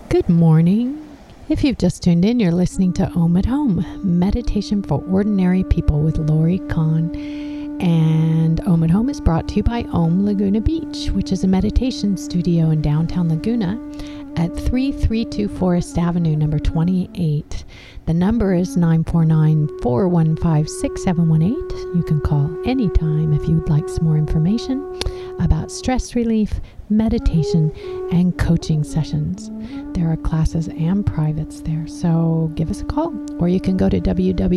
Good morning. If you've just tuned in, you're listening to Om at Home, Meditation for Ordinary People with Lori Kahn. And Om at Home is brought to you by Om Laguna Beach, which is a meditation studio in downtown Laguna at 332 Forest Avenue, number 28. The number is 949-415-6718. You can call anytime if you would like some more information about stress relief, meditation, and coaching sessions. There are classes and privates there, so give us a call. Or you can go to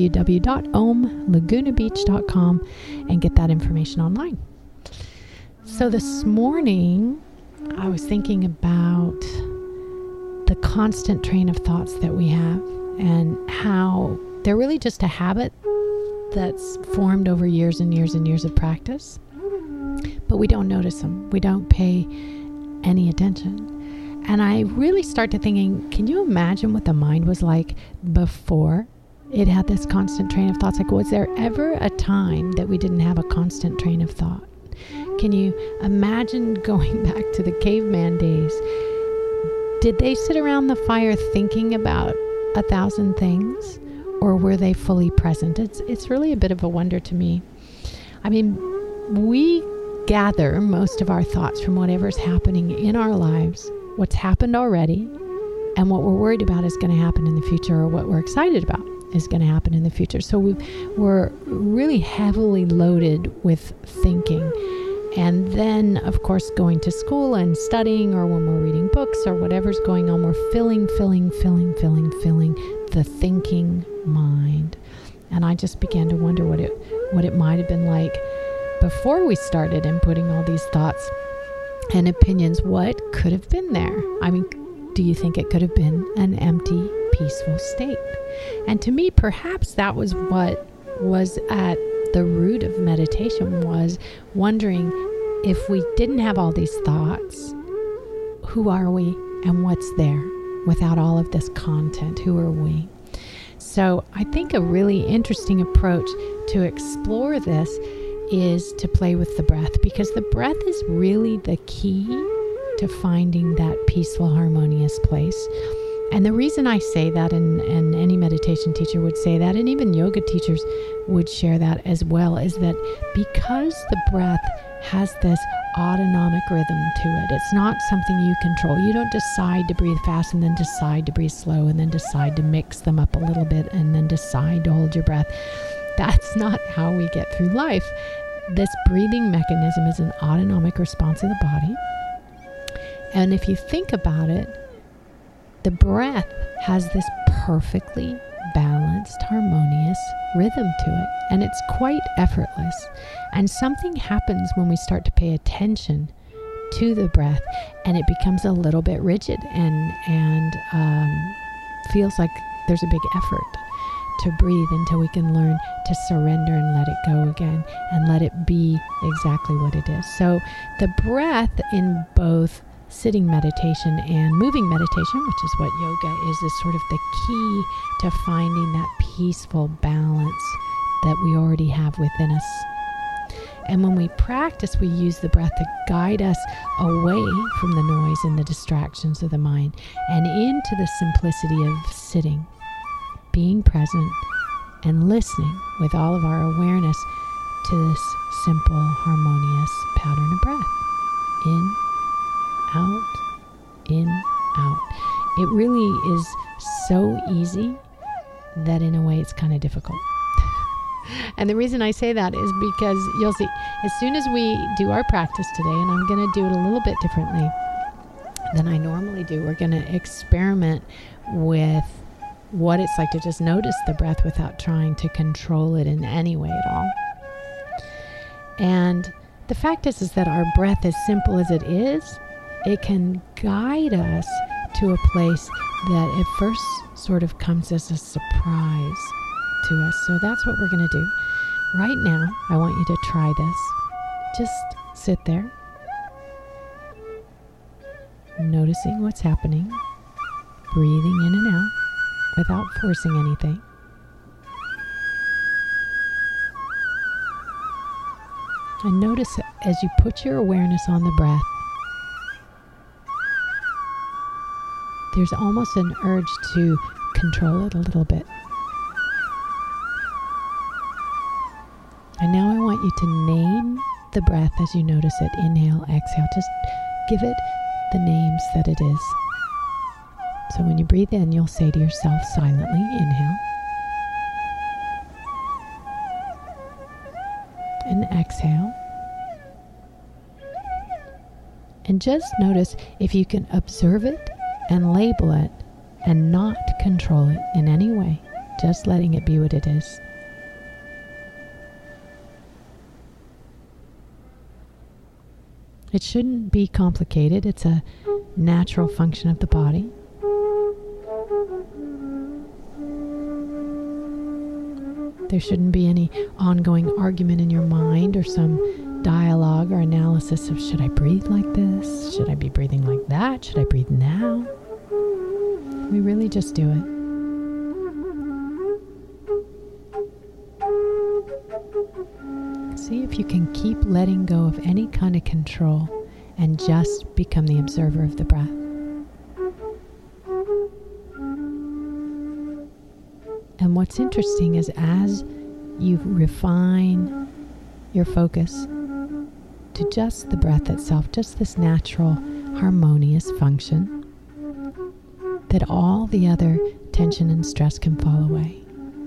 www.omlagunabeach.com and get that information online. So this morning, I was thinking about the constant train of thoughts that we have and how they're really just a habit that's formed over years and years and years of practice. But we don't notice them. We don't pay any attention. And I really started thinking, can you imagine what the mind was like before it had this constant train of thoughts? Like, was there ever a time that we didn't have a constant train of thought? Can you imagine going back to the caveman days? Did they sit around the fire thinking about 1,000 things, or were they fully present? It's really a bit of a wonder to me. I mean, we gather most of our thoughts from whatever's happening in our lives, what's happened already, and what we're worried about is going to happen in the future, or what we're excited about is going to happen in the future. So we're really heavily loaded with thinking. And then, of course, going to school and studying, or when we're reading books or whatever's going on, we're filling the thinking mind. And I just began to wonder what it might have been like before we started inputting all these thoughts and opinions. What could have been there? I mean, do you think it could have been an empty, peaceful state? And to me, perhaps that was what was at the root of meditation, was wondering, if we didn't have all these thoughts, who are we and what's there without all of this content? Who are we? So I think a really interesting approach to explore this is to play with the breath, because the breath is really the key to finding that peaceful, harmonious place. And the reason I say that, and any meditation teacher would say that, and even yoga teachers would share that as well, is that because the breath has this autonomic rhythm to it. It's not something you control. You don't decide to breathe fast and then decide to breathe slow and then decide to mix them up a little bit and then decide to hold your breath. That's not how we get through life. This breathing mechanism is an autonomic response of the body. And if you think about it, the breath has this perfectly balanced, harmonious rhythm to it, and it's quite effortless. And something happens when we start to pay attention to the breath, and it becomes a little bit rigid and feels like there's a big effort to breathe, until we can learn to surrender and let it go again and let it be exactly what it is. So the breath in both sitting meditation and moving meditation, which is what yoga is sort of the key to finding that peaceful balance that we already have within us. And when we practice, we use the breath to guide us away from the noise and the distractions of the mind and into the simplicity of sitting, being present, and listening with all of our awareness to this simple, harmonious pattern of breath. In, out. It really is so easy that in a way it's kind of difficult. And the reason I say that is because you'll see, as soon as we do our practice today, and I'm going to do it a little bit differently than I normally do, we're going to experiment with what it's like to just notice the breath without trying to control it in any way at all. And the fact is that our breath, as simple as it is, it can guide us to a place that at first sort of comes as a surprise to us. So that's what we're going to do. Right now, I want you to try this. Just sit there, noticing what's happening, breathing in and out without forcing anything. And notice as you put your awareness on the breath, there's almost an urge to control it a little bit. And now I want you to name the breath as you notice it. Inhale, exhale. Just give it the names that it is. So when you breathe in, you'll say to yourself silently, inhale. And exhale. And just notice if you can observe it and label it and not control it in any way, just letting it be what it is. It shouldn't be complicated. It's a natural function of the body. There shouldn't be any ongoing argument in your mind or some dialogue or analysis of, should I breathe like this? Should I be breathing like that? Should I breathe now? We really just do it. See if you can keep letting go of any kind of control and just become the observer of the breath. And what's interesting is as you refine your focus to just the breath itself, just this natural, harmonious function, that all the other tension and stress can fall away.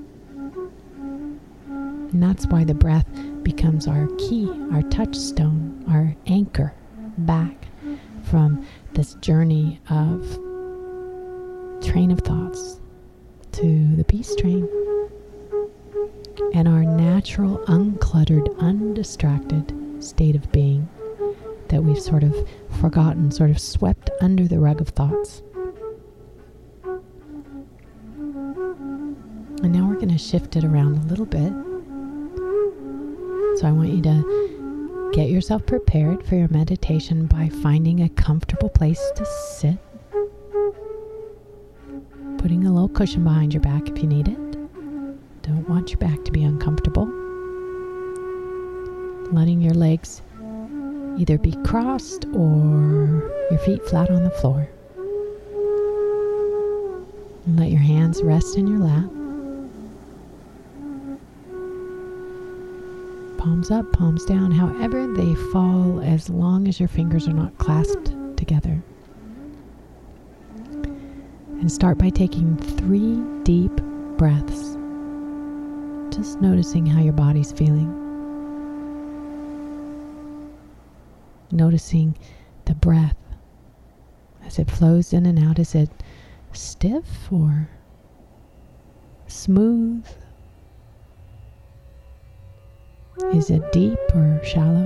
And that's why the breath becomes our key, our touchstone, our anchor back from this journey of train of thoughts to the peace train, and our natural, uncluttered, undistracted state of being that we've sort of forgotten, sort of swept under the rug of thoughts. And now we're going to shift it around a little bit. So I want you to get yourself prepared for your meditation by finding a comfortable place to sit. Putting a little cushion behind your back if you need it. Don't want your back to be uncomfortable. Letting your legs either be crossed or your feet flat on the floor. And let your hands rest in your lap. Palms up, palms down, however they fall, as long as your fingers are not clasped together. And start by taking 3 deep breaths. Just noticing how your body's feeling. Noticing the breath as it flows in and out. Is it stiff or smooth? Is it deep or shallow?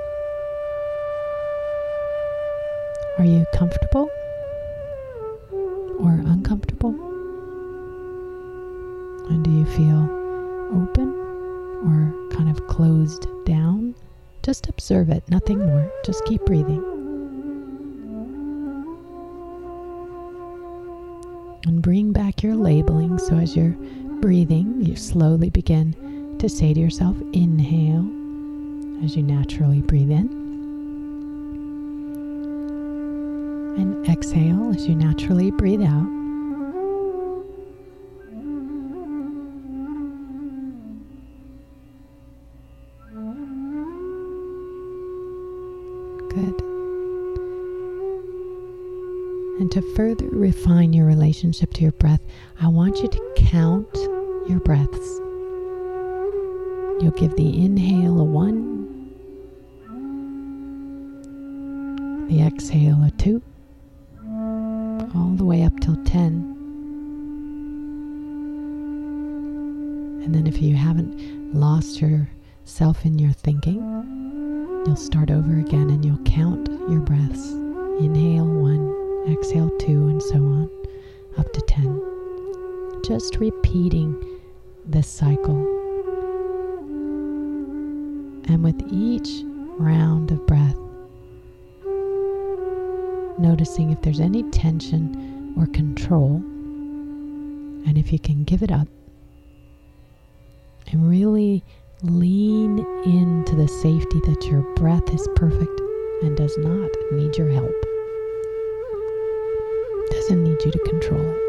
Are you comfortable or uncomfortable? And do you feel open or kind of closed down? Just observe it, nothing more. Just keep breathing. And bring back your labeling. So as you're breathing, you slowly begin to say to yourself, inhale, as you naturally breathe in. And exhale as you naturally breathe out. Good. And to further refine your relationship to your breath, I want you to count your breaths. You'll give the inhale a 1, the exhale a 2, all the way up till 10. And then if you haven't lost yourself in your thinking, you'll start over again and you'll count your breaths. Inhale 1, exhale 2, and so on, up to 10. Just repeating this cycle. And with each round of breath, noticing if there's any tension or control, and if you can give it up, and really lean into the safety that your breath is perfect and does not need your help. Does doesn't need you to control it.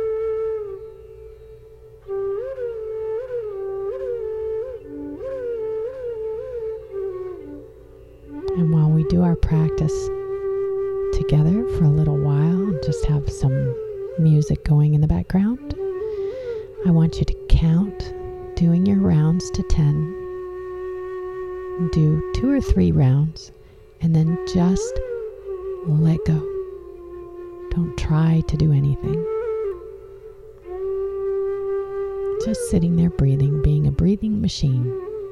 And while we do our practice together for a little while and just have some music going in the background, I want you to count, doing your rounds to 10. Do 2 or 3 rounds and then just let go. Don't try to do anything. Just sitting there breathing, being a breathing machine.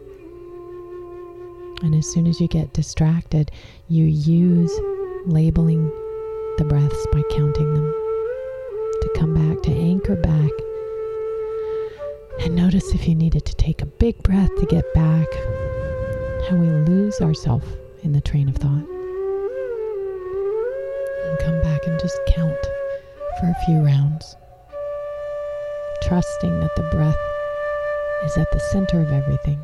And as soon as you get distracted, you use labeling the breaths by counting them to come back, to anchor back. And notice if you needed to take a big breath to get back, how we lose ourselves in the train of thought. And come back and just count for a few rounds, trusting that the breath is at the center of everything.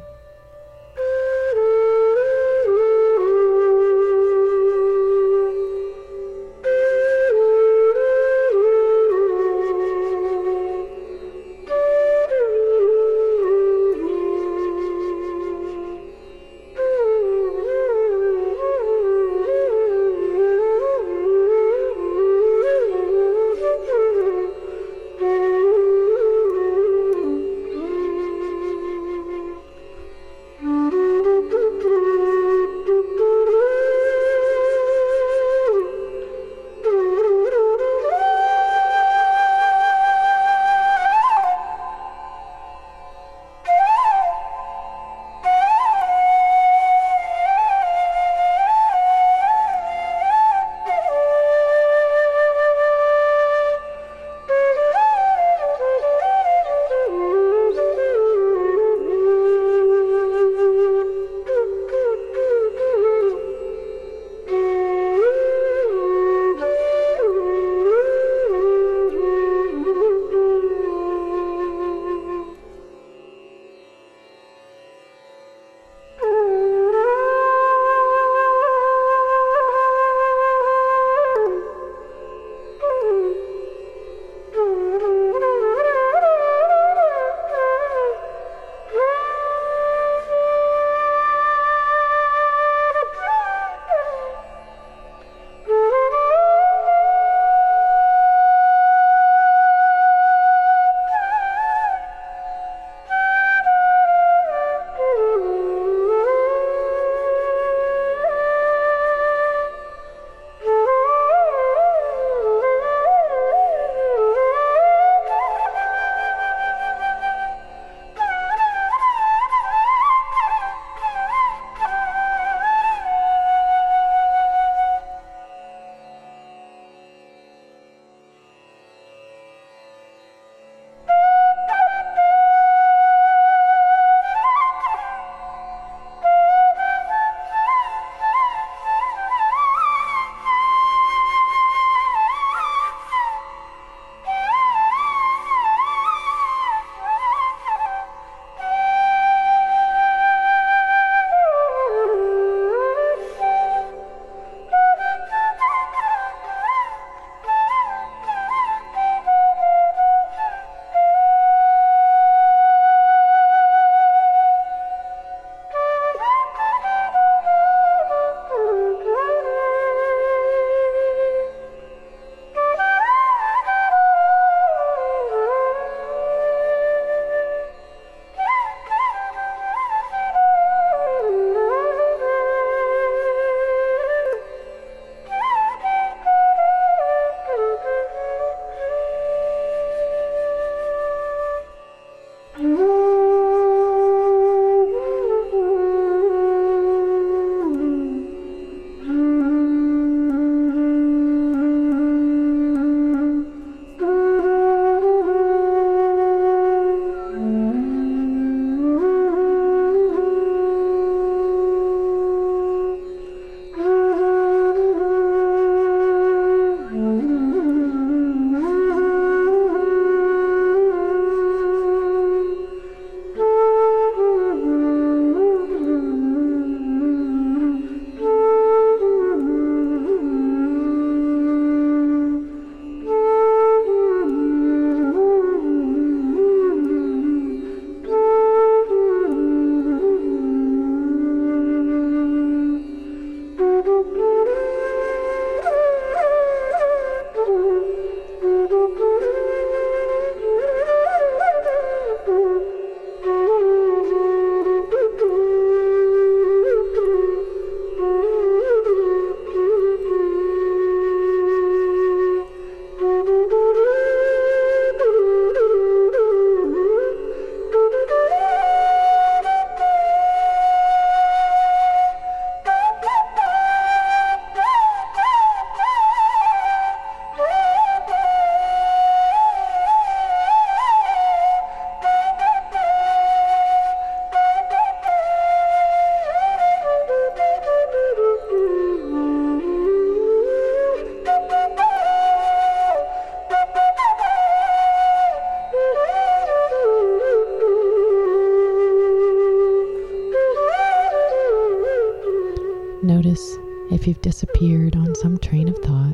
you've disappeared on some train of thought.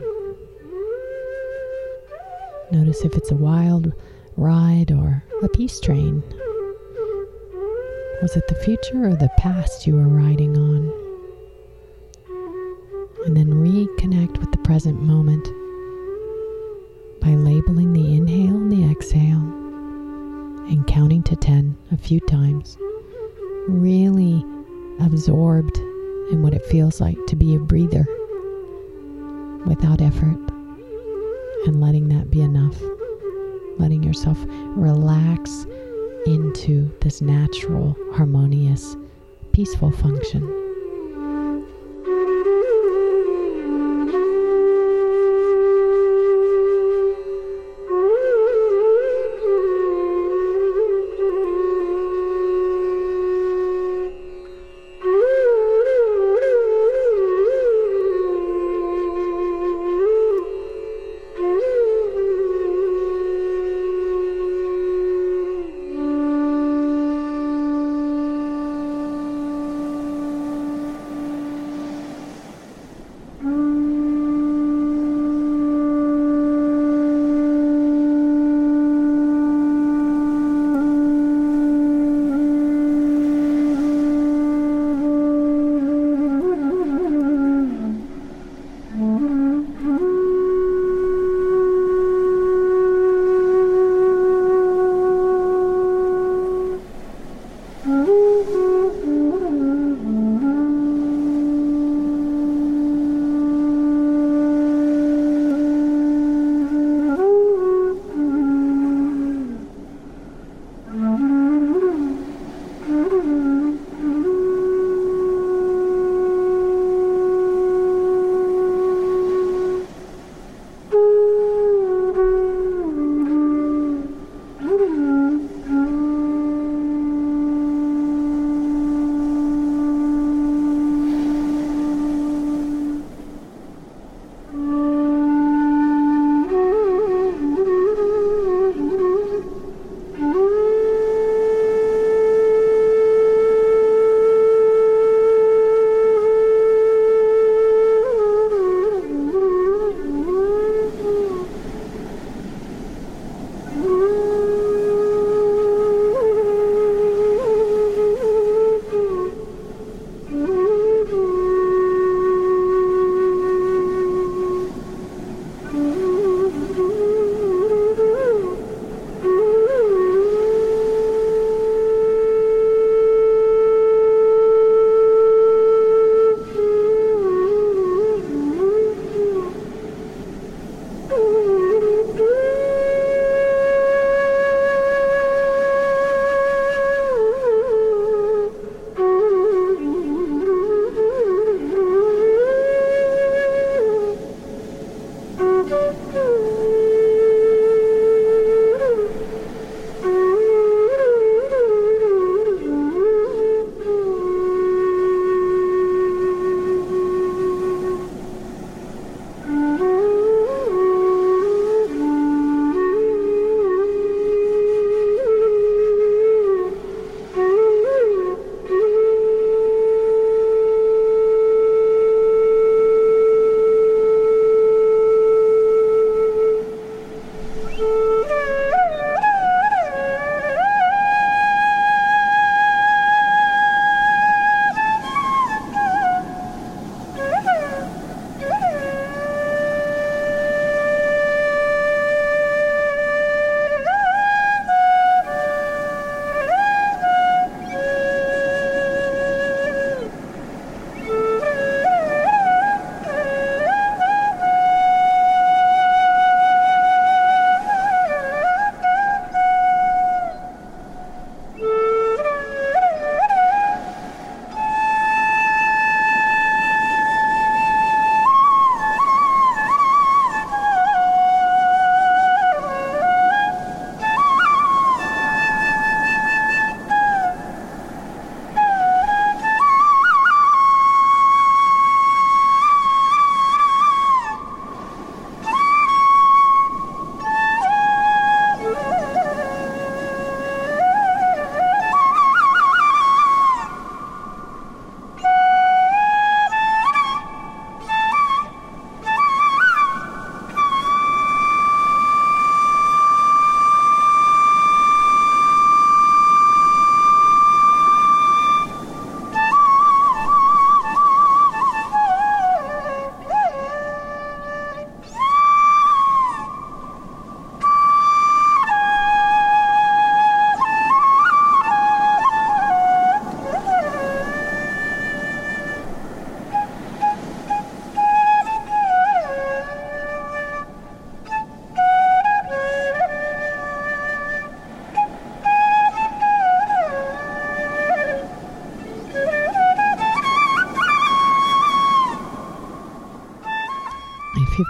Notice if it's a wild ride or a peace train. Was it the future or the past you were riding on? And then reconnect with the present moment by labeling the inhale and the exhale and counting to 10 a few times. Really absorbed in what it feels like to be a breather without effort, and letting that be enough. Letting yourself relax into this natural, harmonious, peaceful function.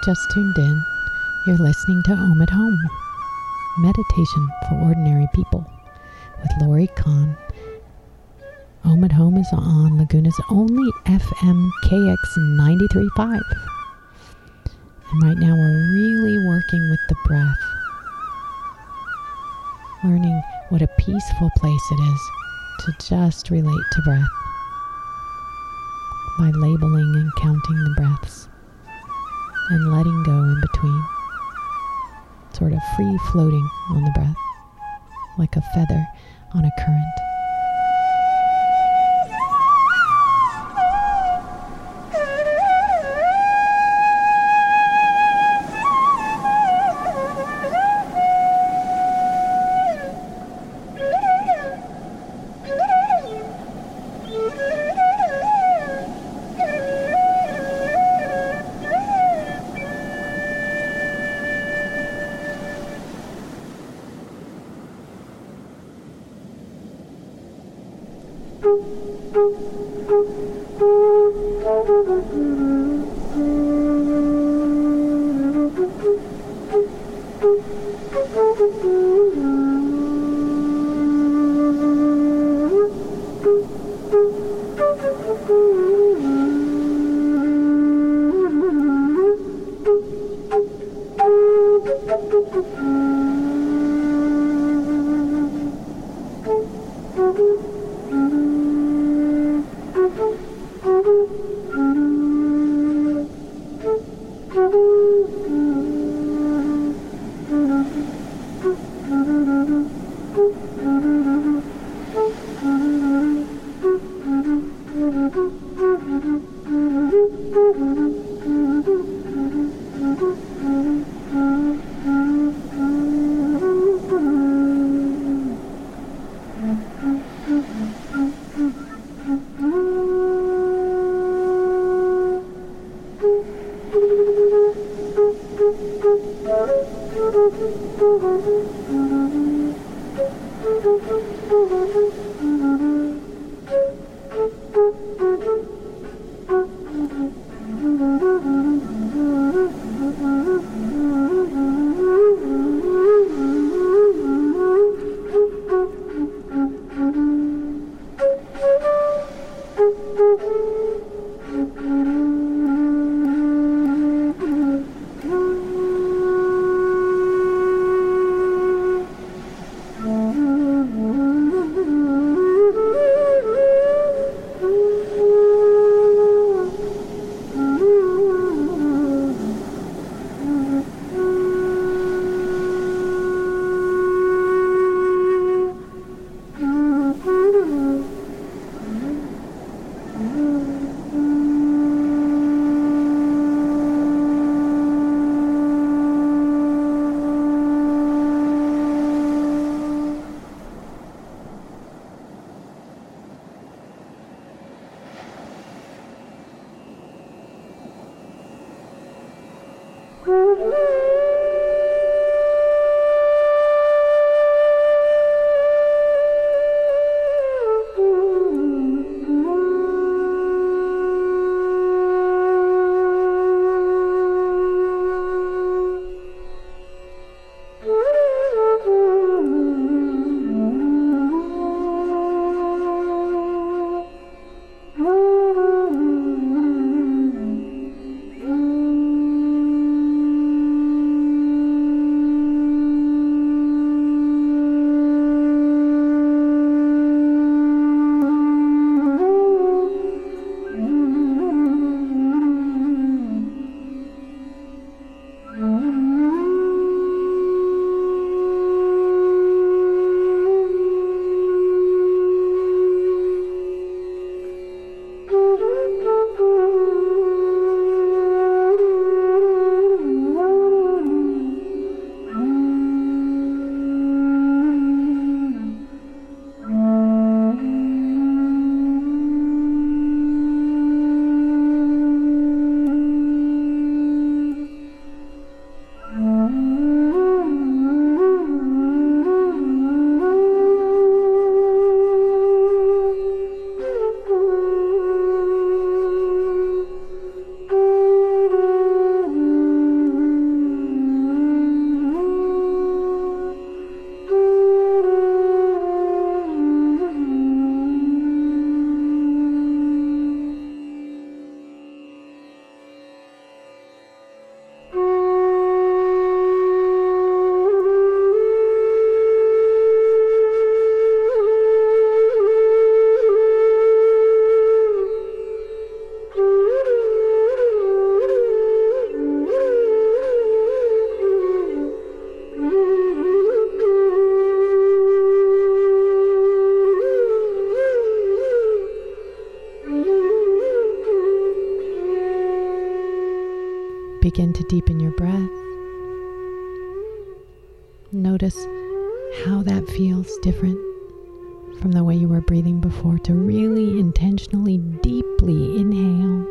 just tuned in, you're listening to Om at Home, Meditation for Ordinary People with Lori Kahn. Om at Home is on Laguna's only FM KX 93.5. And right now we're really working with the breath, learning what a peaceful place it is to just relate to breath by labeling and counting the breaths and letting go in between, sort of free floating on the breath like a feather on a current. begin to deepen your breath. Notice how that feels different from the way you were breathing before, to really intentionally, deeply inhale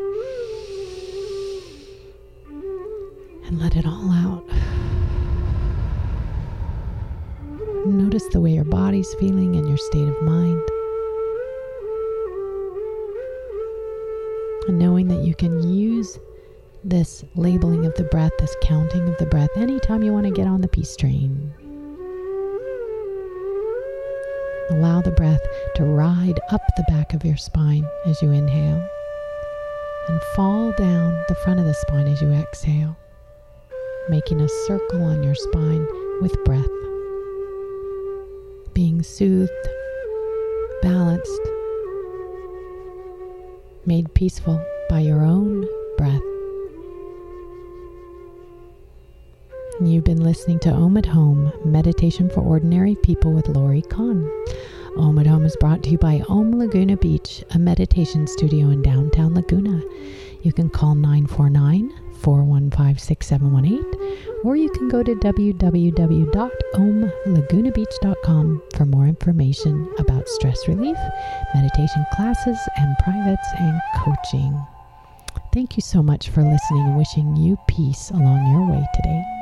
and let it all out. Notice the way your body's feeling and your state of mind. And knowing that you can use this labeling of the breath, this counting of the breath, anytime you want to get on the peace train. Allow the breath to ride up the back of your spine as you inhale and fall down the front of the spine as you exhale, making a circle on your spine with breath, being soothed, balanced, made peaceful by your own breath. You've been listening to Om at Home, Meditation for Ordinary People with Laurie Kahn. Om at Home is brought to you by Om Laguna Beach, a meditation studio in downtown Laguna. You can call 949-415-6718, or you can go to www.omlagunabeach.com for more information about stress relief, meditation classes, and privates and coaching. Thank you so much for listening and wishing you peace along your way today.